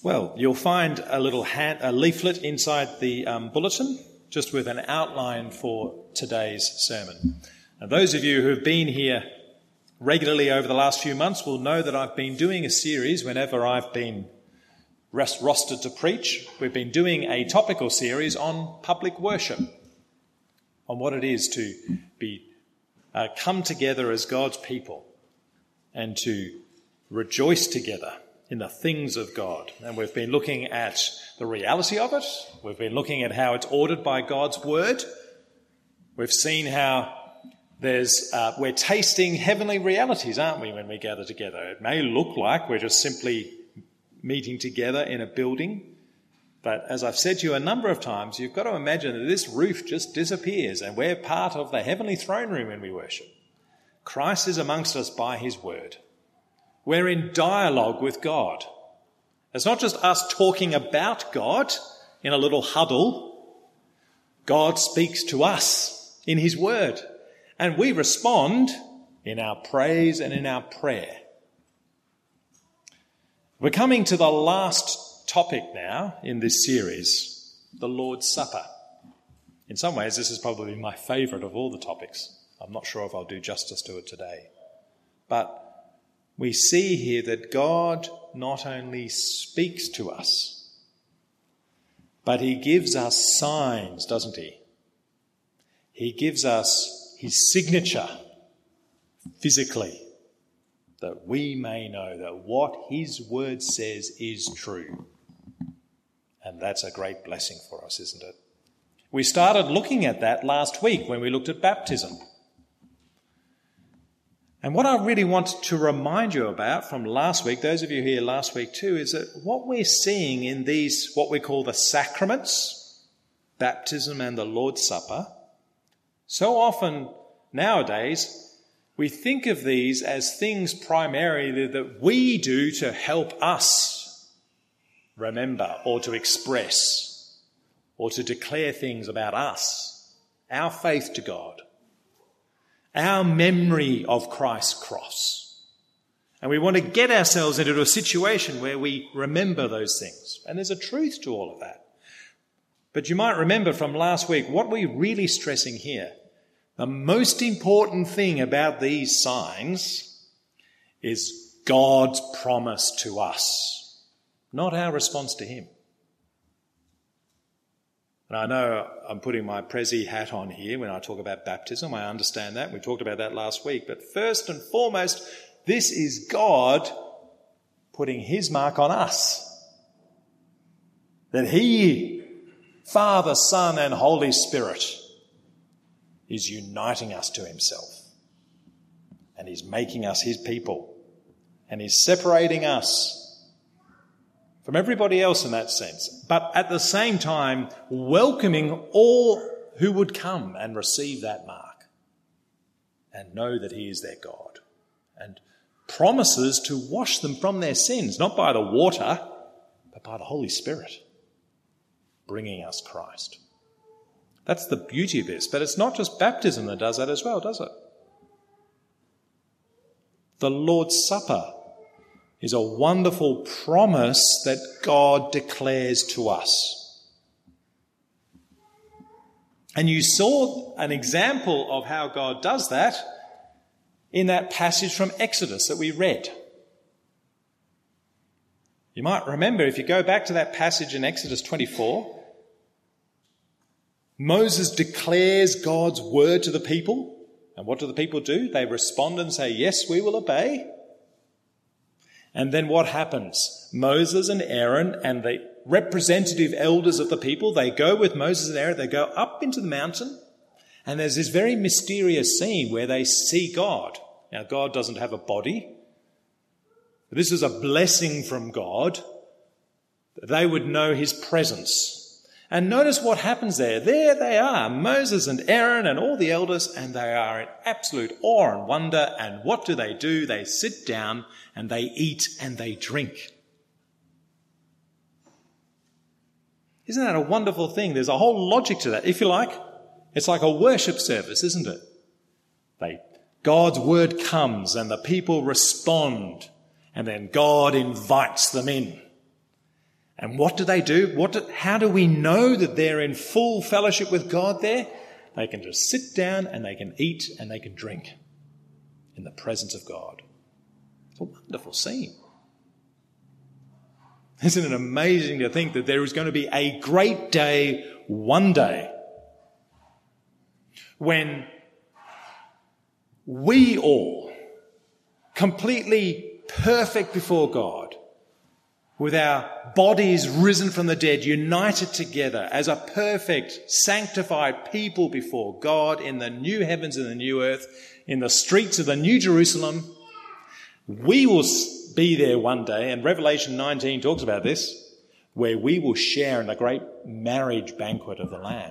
Well, you'll find a leaflet inside the bulletin, just with an outline for today's sermon. And those of you who have been here regularly over the last few months will know that I've been doing a series whenever I've been rostered to preach. We've been doing a topical series on public worship, on what it is to be come together as God's people and to rejoice together in the things of God. And we've been looking at the reality of it. We've been looking at how it's ordered by God's word. We've seen how we're tasting heavenly realities, aren't we, when we gather together? It may look like we're just simply meeting together in a building, but as I've said to you a number of times, you've got to imagine that this roof just disappears and we're part of the heavenly throne room when we worship. Christ is amongst us by his word. We're in dialogue with God. It's not just us talking about God in a little huddle. God speaks to us in his word, and we respond in our praise and in our prayer. We're coming to the last topic now in this series, the Lord's Supper. In some ways, this is probably my favourite of all the topics. I'm not sure if I'll do justice to it today. But we see here that God not only speaks to us, but he gives us signs, doesn't he? He gives us his signature physically, that we may know that what his word says is true. And that's a great blessing for us, isn't it? We started looking at that last week when we looked at baptism. And what I really want to remind you about from last week, those of you here last week too, is that what we're seeing in these, what we call the sacraments, baptism and the Lord's Supper, so often nowadays we think of these as things primarily that we do to help us remember or to express or to declare things about us, our faith to God, our memory of Christ's cross. And we want to get ourselves into a situation where we remember those things. And there's a truth to all of that. But you might remember from last week, what we're really stressing here, the most important thing about these signs is God's promise to us, not our response to him. And I know I'm putting my Prezi hat on here when I talk about baptism. I understand that. We talked about that last week. But first and foremost, this is God putting his mark on us. That he, Father, Son, and Holy Spirit, is uniting us to himself. And he's making us his people. And he's separating us from everybody else in that sense, but at the same time welcoming all who would come and receive that mark and know that he is their God, and promises to wash them from their sins, not by the water, but by the Holy Spirit, bringing us Christ. That's the beauty of this, but it's not just baptism that does that as well, does it? The Lord's Supper is a wonderful promise that God declares to us. And you saw an example of how God does that in that passage from Exodus that we read. You might remember, if you go back to that passage in Exodus 24, Moses declares God's word to the people. And what do the people do? They respond and say, yes, we will obey. And then what happens? Moses and Aaron and the representative elders of the people, they go with Moses and Aaron, they go up into the mountain, and there's this very mysterious scene where they see God. Now, God doesn't have a body. This is a blessing from God, that they would know his presence. And notice what happens there. There they are, Moses and Aaron and all the elders, and they are in absolute awe and wonder. And what do? They sit down and they eat and they drink. Isn't that a wonderful thing? There's a whole logic to that, if you like. It's like a worship service, isn't it? God's word comes and the people respond, and then God invites them in. And what do they do? How do we know that they're in full fellowship with God there? They can just sit down and they can eat and they can drink in the presence of God. It's a wonderful scene. Isn't it amazing to think that there is going to be a great day one day when we all, completely perfect before God, with our bodies risen from the dead, united together as a perfect, sanctified people before God in the new heavens and the new earth, in the streets of the New Jerusalem, we will be there one day, and Revelation 19 talks about this, where we will share in the great marriage banquet of the Lamb.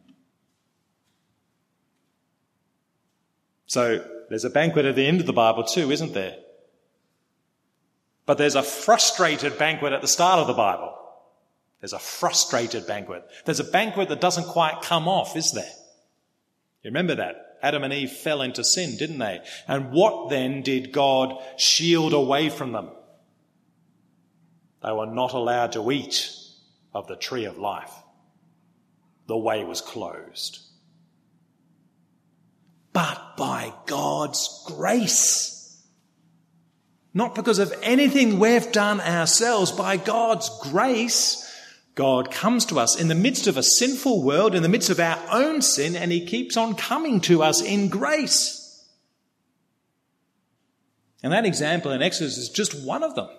So there's a banquet at the end of the Bible too, isn't there? But there's a frustrated banquet at the start of the Bible. There's a frustrated banquet. There's a banquet that doesn't quite come off, is there? You remember that? Adam and Eve fell into sin, didn't they? And what then did God shield away from them? They were not allowed to eat of the tree of life. The way was closed. But by God's grace, not because of anything we've done ourselves, by God's grace, God comes to us in the midst of a sinful world, in the midst of our own sin, and he keeps on coming to us in grace. And that example in Exodus is just one of them.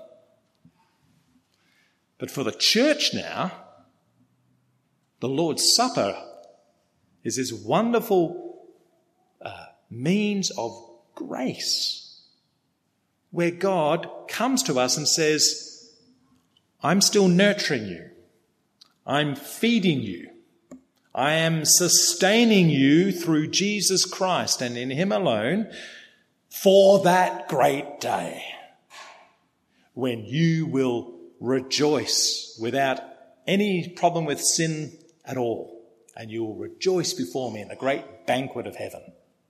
But for the church now, the Lord's Supper is this wonderful means of grace, where God comes to us and says, I'm still nurturing you. I'm feeding you. I am sustaining you through Jesus Christ and in him alone for that great day when you will rejoice without any problem with sin at all, and you will rejoice before me in the great banquet of heaven.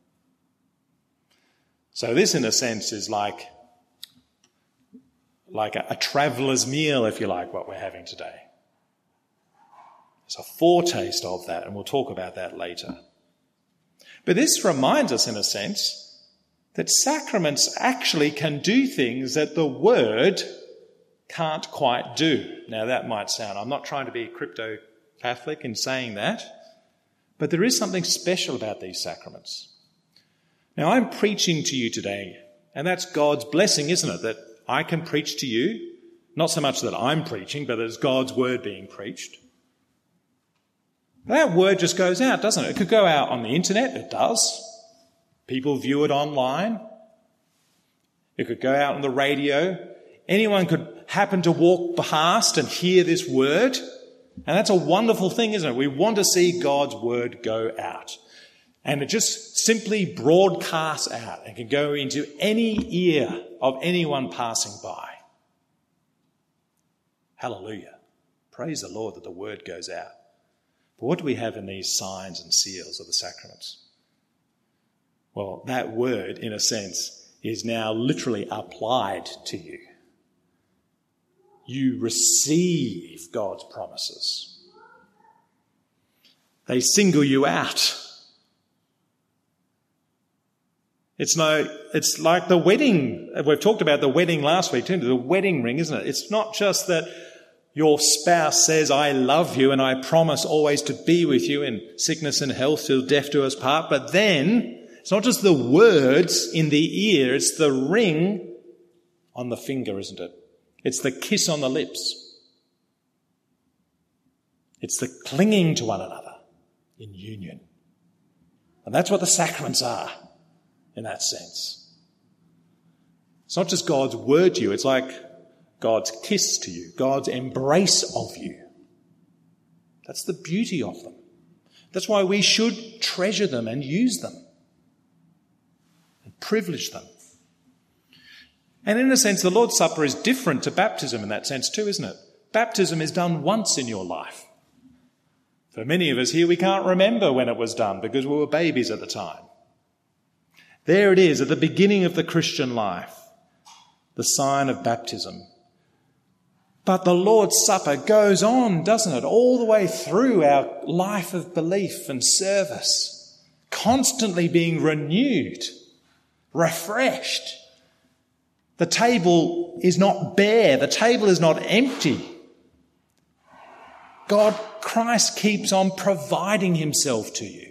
So this, in a sense, is like a traveller's meal, if you like, what we're having today. It's a foretaste of that, and we'll talk about that later. But this reminds us, in a sense, that sacraments actually can do things that the Word can't quite do. Now, that might sound, I'm not trying to be crypto-Catholic in saying that, but there is something special about these sacraments. Now, I'm preaching to you today, and that's God's blessing, isn't it? That I can preach to you, not so much that I'm preaching, but it's God's word being preached. That word just goes out, doesn't it? It could go out on the internet, it does. People view it online. It could go out on the radio. Anyone could happen to walk past and hear this word. And that's a wonderful thing, isn't it? We want to see God's word go out. And it just simply broadcasts out and can go into any ear of anyone passing by. Hallelujah. Praise the Lord that the word goes out. But what do we have in these signs and seals of the sacraments? Well, that word, in a sense, is now literally applied to you. You receive God's promises. They single you out. It's like the wedding. We've talked about the wedding last week too, the wedding ring, isn't it? It's not just that your spouse says, I love you and I promise always to be with you in sickness and health till death do us part. But then it's not just the words in the ear, it's the ring on the finger, isn't it? It's the kiss on the lips. It's the clinging to one another in union. And that's what the sacraments are in that sense. It's not just God's word to you, it's like God's kiss to you, God's embrace of you. That's the beauty of them. That's why we should treasure them and use them and privilege them. And in a sense, the Lord's Supper is different to baptism in that sense too, isn't it? Baptism is done once in your life. For many of us here, we can't remember when it was done because we were babies at the time. There it is at the beginning of the Christian life, the sign of baptism. But the Lord's Supper goes on, doesn't it, all the way through our life of belief and service, constantly being renewed, refreshed. The table is not bare. The table is not empty. Christ keeps on providing himself to you.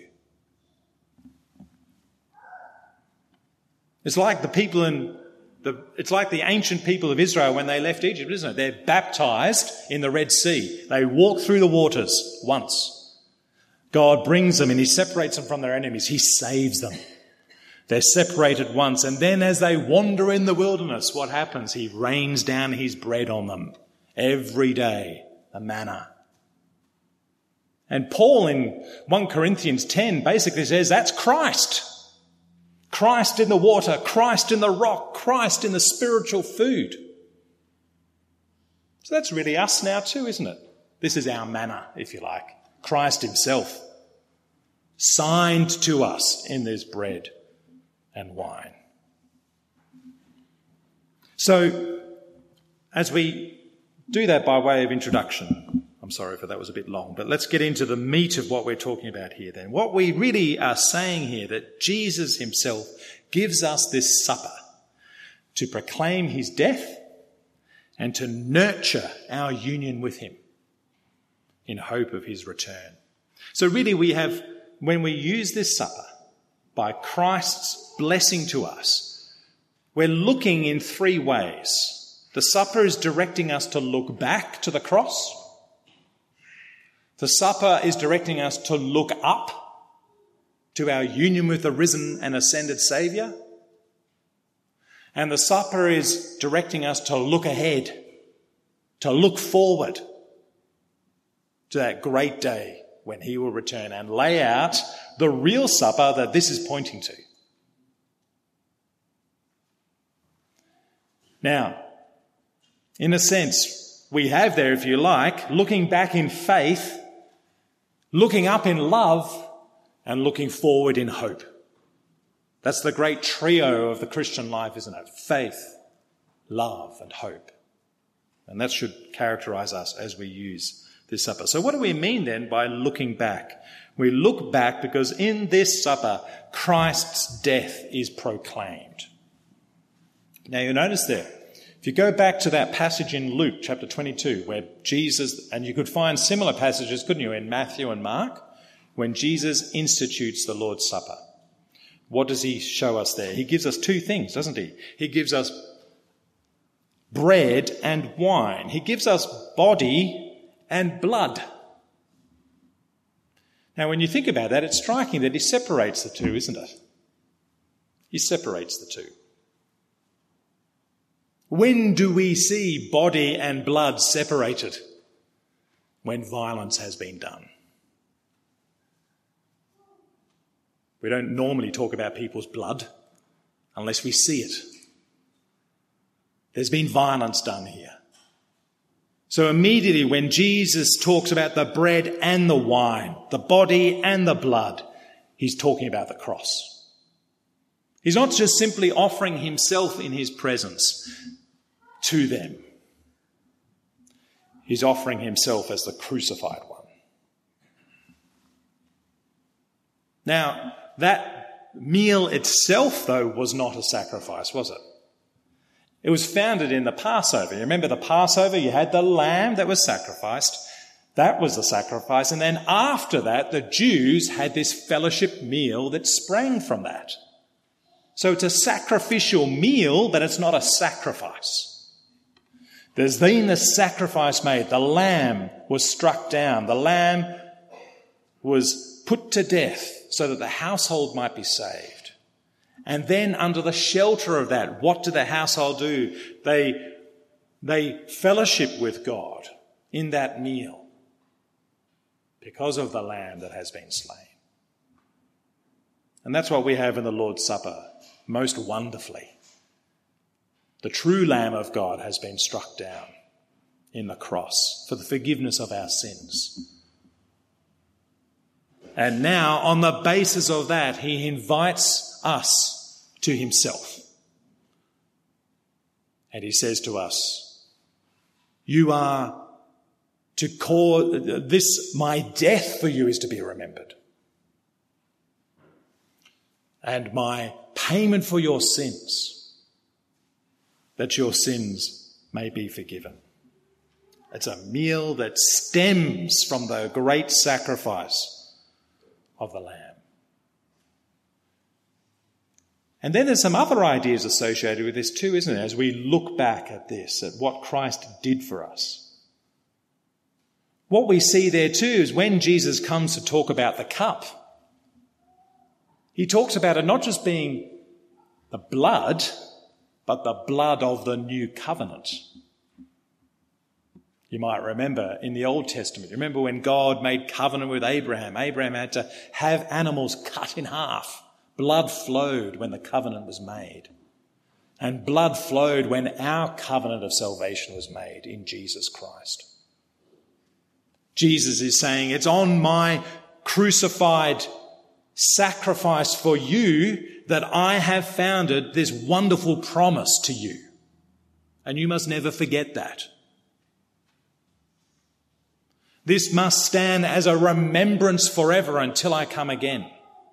It's like the ancient people of Israel when they left Egypt, isn't it? They're baptized in the Red Sea. They walk through the waters once. God brings them and he separates them from their enemies. He saves them. They're separated once. And then as they wander in the wilderness, what happens? He rains down his bread on them every day, the manna. And Paul in 1 Corinthians 10 basically says that's Christ. Christ in the water, Christ in the rock, Christ in the spiritual food. So that's really us now too, isn't it? This is our manna, if you like. Christ himself, signed to us in this bread and wine. So, as we do that by way of introduction, I'm sorry if that was a bit long, but let's get into the meat of what we're talking about here then. What we really are saying here, that Jesus himself gives us this supper to proclaim his death and to nurture our union with him in hope of his return. So really we have, when we use this supper, by Christ's blessing to us, we're looking in three ways. The supper is directing us to look back to the cross. The supper is directing us to look up to our union with the risen and ascended Saviour. And the supper is directing us to look ahead, to look forward to that great day when he will return and lay out the real supper that this is pointing to. Now, in a sense, we have there, if you like, looking back in faith, looking up in love, and looking forward in hope. That's the great trio of the Christian life, isn't it? Faith, love, and hope. And that should characterise us as we use this supper. So what do we mean then by looking back? We look back because in this supper, Christ's death is proclaimed. Now you notice there, if you go back to that passage in Luke chapter 22 where Jesus, and you could find similar passages, couldn't you, in Matthew and Mark, when Jesus institutes the Lord's Supper. What does he show us there? He gives us two things, doesn't he? He gives us bread and wine. He gives us body and blood. Now, when you think about that, it's striking that he separates the two, isn't it? He separates the two. When do we see body and blood separated? When violence has been done. We don't normally talk about people's blood unless we see it. There's been violence done here. So immediately when Jesus talks about the bread and the wine, the body and the blood, he's talking about the cross. He's not just simply offering himself in his presence to them. He's offering himself as the crucified one. Now, that meal itself, though, was not a sacrifice, was it? It was founded in the Passover. You remember the Passover? You had the lamb that was sacrificed. That was the sacrifice. And then after that, the Jews had this fellowship meal that sprang from that. So it's a sacrificial meal, but it's not a sacrifice. There's been the sacrifice made. The lamb was struck down. The lamb was put to death so that the household might be saved. And then under the shelter of that, what did the household do? They fellowship with God in that meal because of the lamb that has been slain. And that's what we have in the Lord's Supper most wonderfully. The true Lamb of God has been struck down in the cross for the forgiveness of our sins. And now, on the basis of that, he invites us to himself. And he says to us, You are to call this, my death for you is to be remembered. And my payment for your sins, that your sins may be forgiven. It's a meal that stems from the great sacrifice of the Lamb. And then there's some other ideas associated with this too, isn't it? As we look back at this, at what Christ did for us. What we see there too is when Jesus comes to talk about the cup, he talks about it not just being the blood, but the blood of the new covenant. You might remember in the Old Testament, remember when God made covenant with Abraham? Abraham had to have animals cut in half. Blood flowed when the covenant was made. And blood flowed when our covenant of salvation was made in Jesus Christ. Jesus is saying, it's on my crucified sacrifice for you that I have founded this wonderful promise to you. And you must never forget that. This must stand as a remembrance forever until I come again.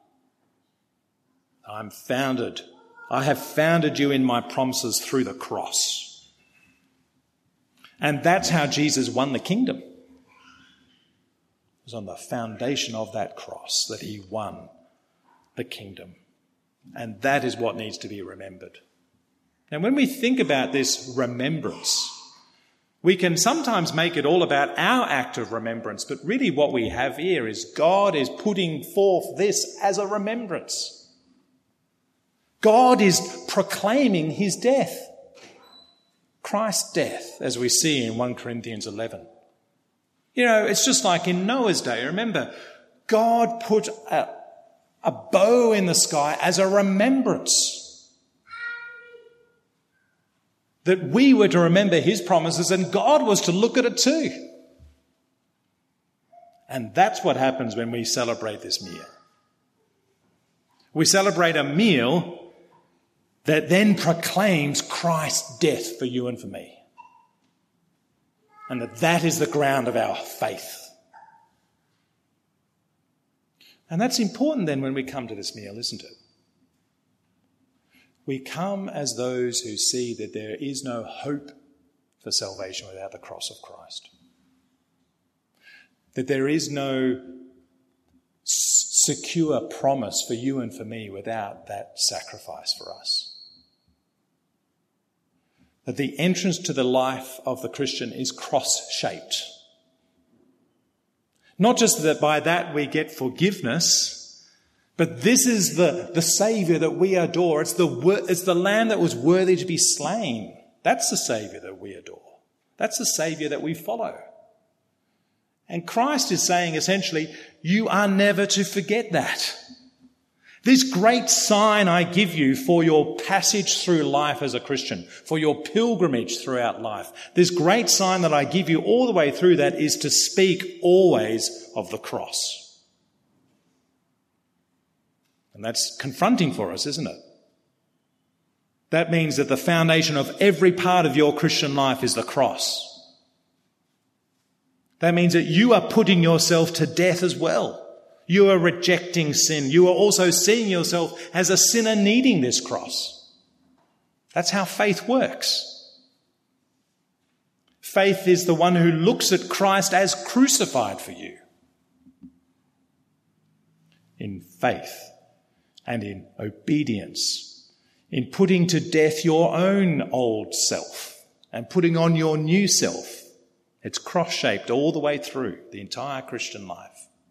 I have founded you in my promises through the cross. And that's how Jesus won the kingdom. It was on the foundation of that cross that he won the kingdom. And that is what needs to be remembered. Now, when we think about this remembrance, we can sometimes make it all about our act of remembrance, but really what we have here is God is putting forth this as a remembrance. God is proclaiming his death, Christ's death, as we see in 1 Corinthians 11. You know, it's just like in Noah's day. Remember, God put a bow in the sky as a remembrance. That we were to remember his promises and God was to look at it too. And that's what happens when we celebrate this meal. We celebrate a meal that then proclaims Christ's death for you and for me. And that is the ground of our faith. And that's important then when we come to this meal, isn't it? We come as those who see that there is no hope for salvation without the cross of Christ. That there is no secure promise for you and for me without that sacrifice for us. That the entrance to the life of the Christian is cross-shaped. Not just that by that we get forgiveness, but this is the Saviour that we adore. It's the Lamb that was worthy to be slain. That's the Saviour that we adore. That's the Saviour that we follow. And Christ is saying essentially, you are never to forget that. This great sign I give you for your passage through life as a Christian, for your pilgrimage throughout life, this great sign that I give you all the way through that is to speak always of the cross. And that's confronting for us, isn't it? That means that the foundation of every part of your Christian life is the cross. That means that you are putting yourself to death as well. You are rejecting sin. You are also seeing yourself as a sinner needing this cross. That's how faith works. Faith is the one who looks at Christ as crucified for you. In faith and in obedience, in putting to death your own old self and putting on your new self. It's cross-shaped all the way through the entire Christian life.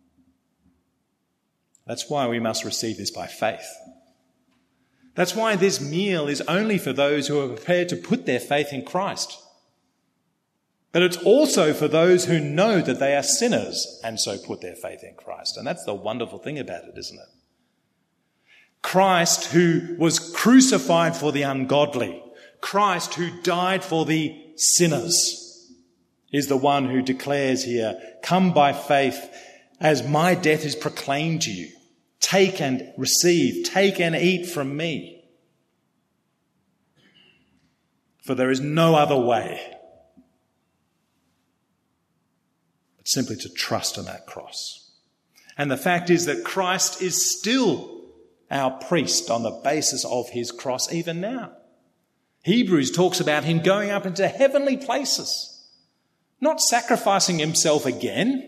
That's why we must receive this by faith. That's why this meal is only for those who are prepared to put their faith in Christ. But it's also for those who know that they are sinners and so put their faith in Christ. And that's the wonderful thing about it, isn't it? Christ, who was crucified for the ungodly, Christ who died for the sinners, is the one who declares here, come by faith as my death is proclaimed to you. Take and receive, take and eat from me. For there is no other way. simply to trust in that cross. And the fact is that Christ is still our priest on the basis of his cross even now. Hebrews talks about him going up into heavenly places, not sacrificing himself again,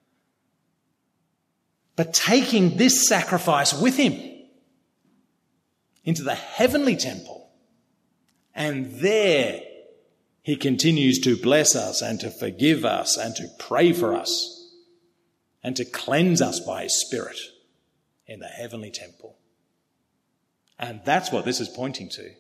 but taking this sacrifice with him into the heavenly temple. And there he continues to bless us and to forgive us and to pray for us and to cleanse us by his Spirit in the heavenly temple. And that's what this is pointing to.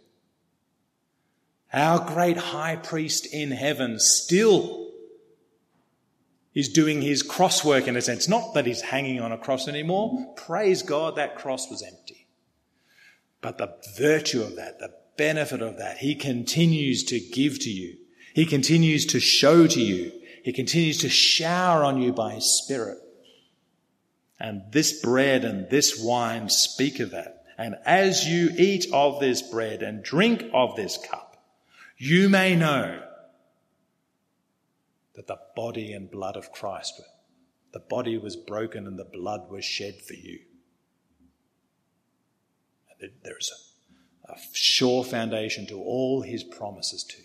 Our great high priest in heaven still is doing his cross work in a sense. Not that he's hanging on a cross anymore. Praise God, that cross was empty. But the virtue of that, the benefit of that, he continues to give to you. He continues to show to you. He continues to shower on you by his Spirit. And this bread and this wine speak of that. And as you eat of this bread and drink of this cup, you may know that the body and blood of Christ, the body was broken and the blood was shed for you. And there is a sure foundation to all his promises to you.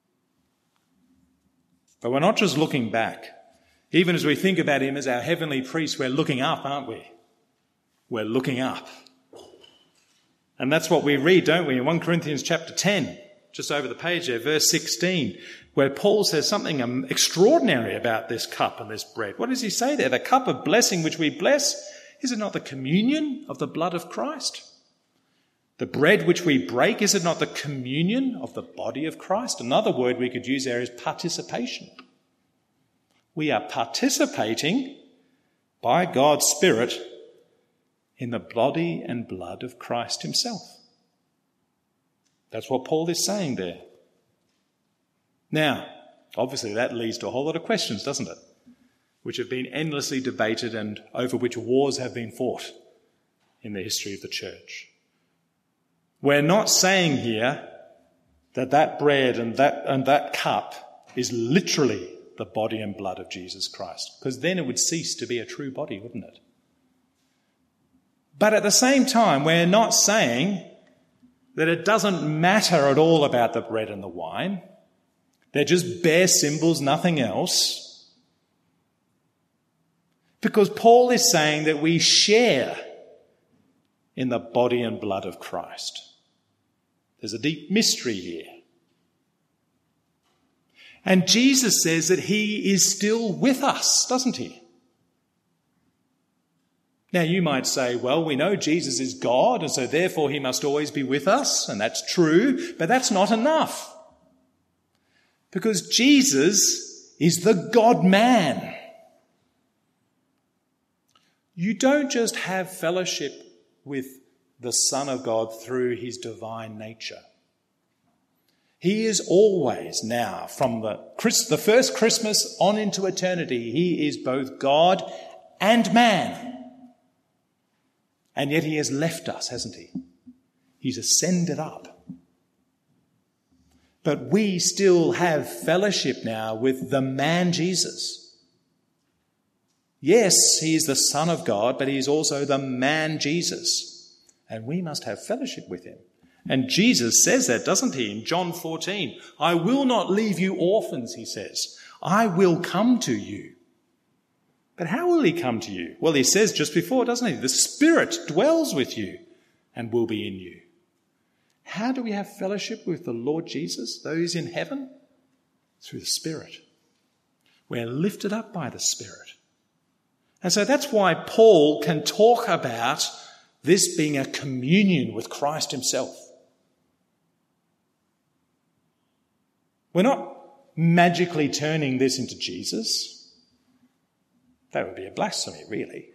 But we're not just looking back. Even as we think about him as our heavenly priest, we're looking up, aren't we? We're looking up. And that's what we read, don't we, in 1 Corinthians chapter 10, just over the page there, verse 16, where Paul says something extraordinary about this cup and this bread. What does he say there? The cup of blessing which we bless, is it not the communion of the blood of Christ? The bread which we break, is it not the communion of the body of Christ? Another word we could use there is participation. We are participating by God's Spirit in the body and blood of Christ himself. That's what Paul is saying there. Now, obviously that leads to a whole lot of questions, doesn't it? Which have been endlessly debated and over which wars have been fought in the history of the church. We're not saying here that that bread and that cup is literally the body and blood of Jesus Christ, because then it would cease to be a true body, wouldn't it? But at the same time, we're not saying that it doesn't matter at all about the bread and the wine. They're just bare symbols, nothing else. Because Paul is saying that we share in the body and blood of Christ. There's a deep mystery here. And Jesus says that he is still with us, doesn't he? Now you might say, well, we know Jesus is God, and so therefore he must always be with us, and that's true, but that's not enough. Because Jesus is the God-man. You don't just have fellowship with the Son of God through his divine nature. He is always now, from the first Christmas on into eternity, he is both God and man. And yet he has left us, hasn't he? He's ascended up. But we still have fellowship now with the man Jesus. Yes, he is the Son of God, but he is also the man Jesus. And we must have fellowship with him. And Jesus says that, doesn't he, in John 14? I will not leave you orphans, he says. I will come to you. But how will he come to you? Well, he says just before, doesn't he? The Spirit dwells with you and will be in you. How do we have fellowship with the Lord Jesus, those in heaven? Through the Spirit. We're lifted up by the Spirit. And so that's why Paul can talk about this being a communion with Christ himself. We're not magically turning this into Jesus. That would be a blasphemy, really.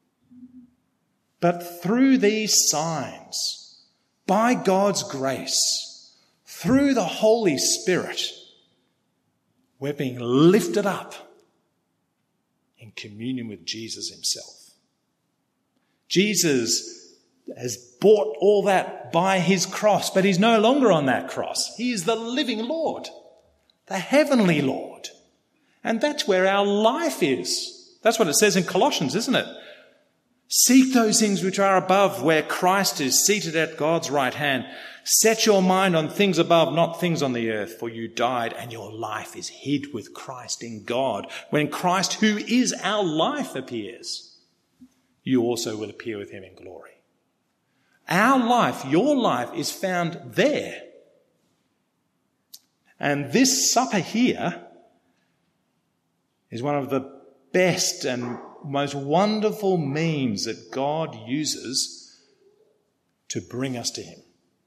But through these signs, by God's grace, through the Holy Spirit, we're being lifted up in communion with Jesus himself. Jesus has bought all that by his cross, but he's no longer on that cross. He is the living Lord, the heavenly Lord. And that's where our life is. That's what it says in Colossians, isn't it? Seek those things which are above, where Christ is seated at God's right hand. Set your mind on things above, not things on the earth, for you died and your life is hid with Christ in God. When Christ, who is our life, appears, you also will appear with him in glory. Our life, your life, is found there. And this supper here is one of the best and most wonderful means that God uses to bring us to him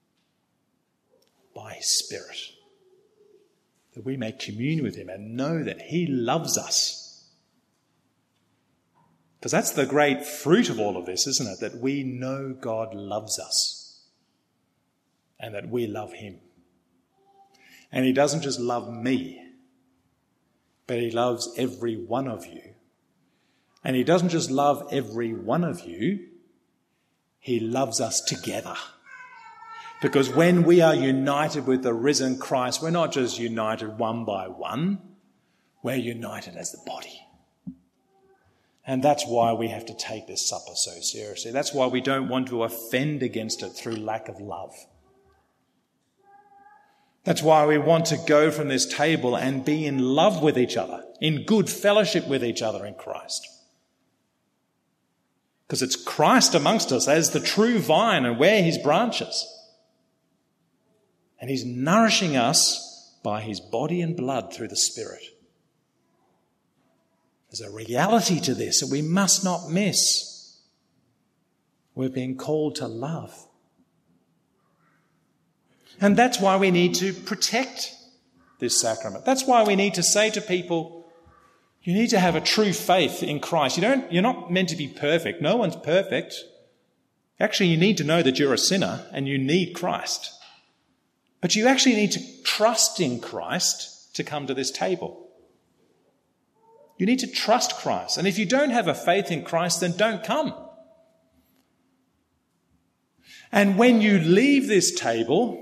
by his Spirit, that we may commune with him and know that he loves us. Because that's the great fruit of all of this, isn't it? That we know God loves us and that we love him. And he doesn't just love me, but he loves every one of you. And he doesn't just love every one of you, he loves us together. Because when we are united with the risen Christ, we're not just united one by one, we're united as the body. And that's why we have to take this supper so seriously. That's why we don't want to offend against it through lack of love. That's why we want to go from this table and be in love with each other, in good fellowship with each other in Christ. Because it's Christ amongst us as the true vine, and we're his branches. And he's nourishing us by his body and blood through the Spirit. There's a reality to this that we must not miss. We're being called to love. And that's why we need to protect this sacrament. That's why we need to say to people, you need to have a true faith in Christ. You're not meant to be perfect. No one's perfect. Actually, you need to know that you're a sinner and you need Christ. But you actually need to trust in Christ to come to this table. You need to trust Christ. And if you don't have a faith in Christ, then don't come. And when you leave this table,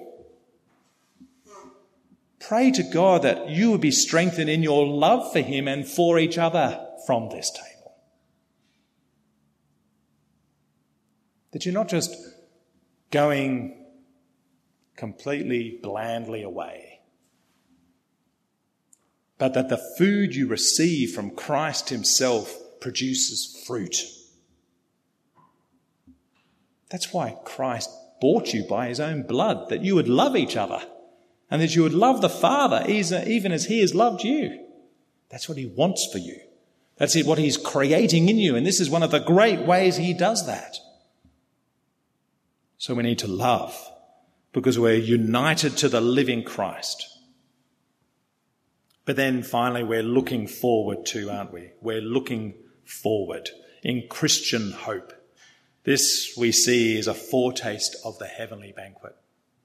pray to God that you would be strengthened in your love for him and for each other from this table. That you're not just going completely blandly away, but that the food you receive from Christ himself produces fruit. That's why Christ bought you by his own blood, that you would love each other and that you would love the Father even as he has loved you. That's what he wants for you. That's what he's creating in you, and this is one of the great ways he does that. So we need to love, because we're united to the living Christ. But then finally we're looking forward too, aren't we? We're looking forward in Christian hope. This we see is a foretaste of the heavenly banquet.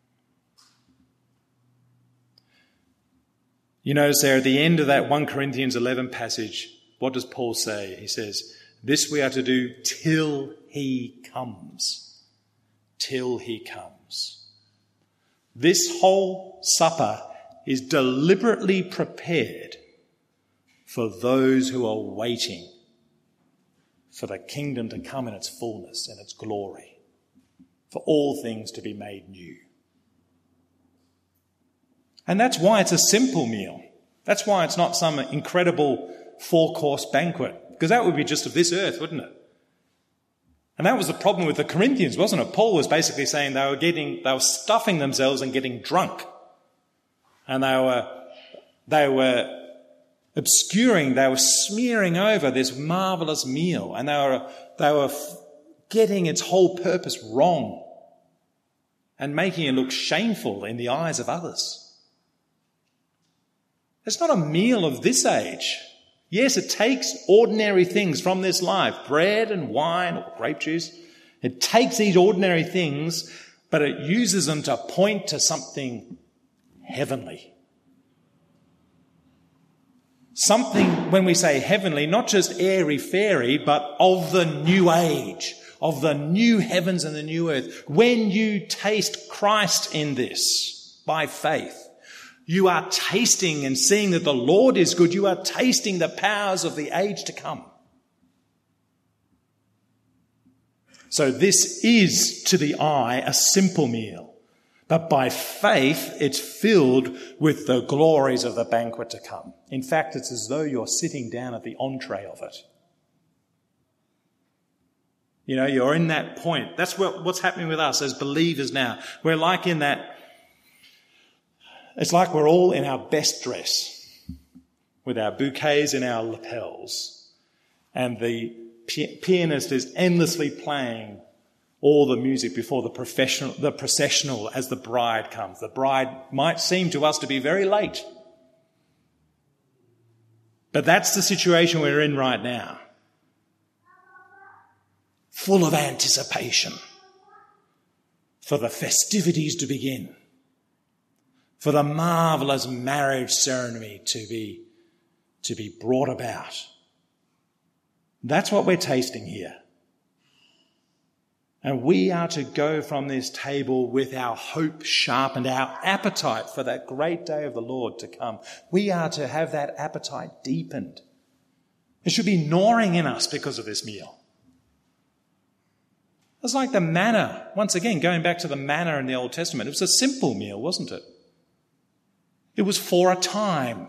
You notice there at the end of that 1 Corinthians 11 passage, what does Paul say? He says, this we are to do till he comes. Till he comes. This whole supper is deliberately prepared for those who are waiting for the kingdom to come in its fullness and its glory, for all things to be made new. And that's why it's a simple meal. That's why it's not some incredible 4-course banquet, because that would be just of this earth, wouldn't it? And that was the problem with the Corinthians, wasn't it? Paul was basically saying they were stuffing themselves and getting drunk. And they were obscuring, they were smearing over this marvellous meal, and they were getting its whole purpose wrong and making it look shameful in the eyes of others. It's not a meal of this age. Yes, it takes ordinary things from this life, bread and wine or grape juice. It takes these ordinary things, but it uses them to point to something heavenly. Something, when we say heavenly, not just airy-fairy, but of the new age, of the new heavens and the new earth. When you taste Christ in this by faith, You are tasting and seeing that the Lord is good. You are tasting the powers of the age to come. So this is, to the eye, a simple meal. But by faith, it's filled with the glories of the banquet to come. In fact, it's as though you're sitting down at the entree of it. You know, you're in that point. That's what's happening with us as believers now. We're like in that, it's like we're all in our best dress with our bouquets in our lapels. And the pianist is endlessly playing all the music before the processional as the bride comes. The bride might seem to us to be very late. But that's the situation we're in right now. Full of anticipation for the festivities to begin, for the marvellous marriage ceremony to be brought about. That's what we're tasting here. And we are to go from this table with our hope sharpened, our appetite for that great day of the Lord to come. We are to have that appetite deepened. It should be gnawing in us because of this meal. It's like the manna. Once again, going back to the manna in the Old Testament, it was a simple meal, wasn't it? It was for a time.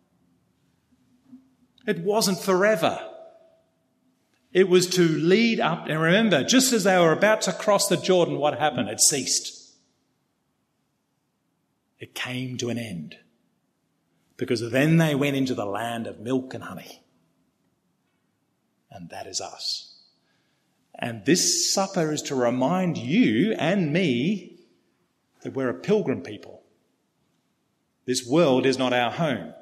It wasn't forever. It was to lead up. And remember, just as they were about to cross the Jordan, what happened? It ceased. It came to an end. Because then they went into the land of milk and honey. And that is us. And this supper is to remind you and me that we're a pilgrim people. This world is not our home.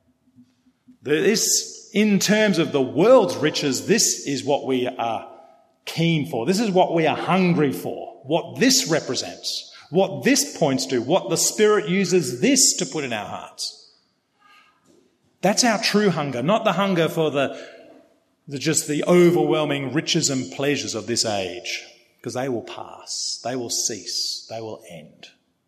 This, in terms of the world's riches, this is what we are keen for. This is what we are hungry for. What this represents. What this points to. What the Spirit uses this to put in our hearts. That's our true hunger, not the hunger for just the overwhelming riches and pleasures of this age, because they will pass, they will cease, they will end.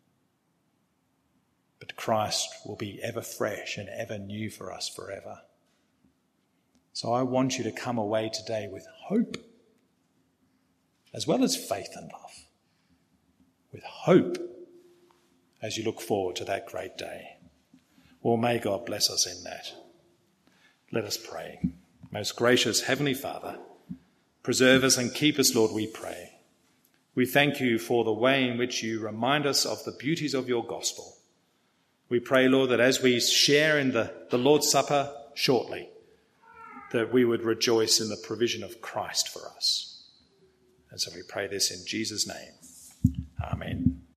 But Christ will be ever fresh and ever new for us forever. So I want you to come away today with hope, as well as faith and love. With hope as you look forward to that great day. Well, may God bless us in that. Let us pray. Most gracious Heavenly Father, preserve us and keep us, Lord, we pray. We thank you for the way in which you remind us of the beauties of your gospel. We pray, Lord, that as we share in the Lord's Supper shortly, that we would rejoice in the provision of Christ for us. And so we pray this in Jesus' name. Amen.